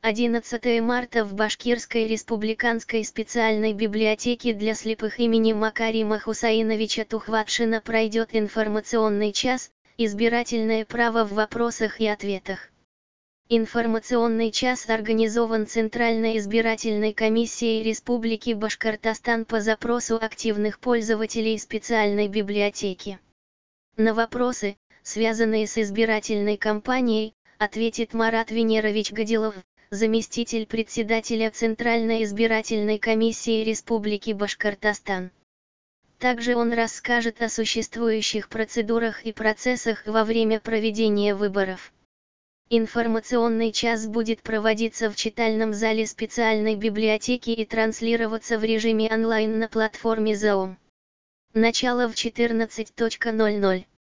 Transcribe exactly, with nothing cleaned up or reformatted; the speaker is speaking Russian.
одиннадцатое марта в Башкирской республиканской специальной библиотеке для слепых имени Макарима Хусаиновича Тухватшина пройдет информационный час «Избирательное право в вопросах и ответах». Информационный час организован Центральной избирательной комиссией Республики Башкортостан по запросу активных пользователей специальной библиотеки. На вопросы, связанные с избирательной кампанией, ответит Марат Венерович Гадилов, заместитель председателя Центральной избирательной комиссии Республики Башкортостан. Также он расскажет о существующих процедурах и процессах во время проведения выборов. Информационный час будет проводиться в читальном зале специальной библиотеки и транслироваться в режиме онлайн на платформе Zoom. Начало в четырнадцать ноль ноль.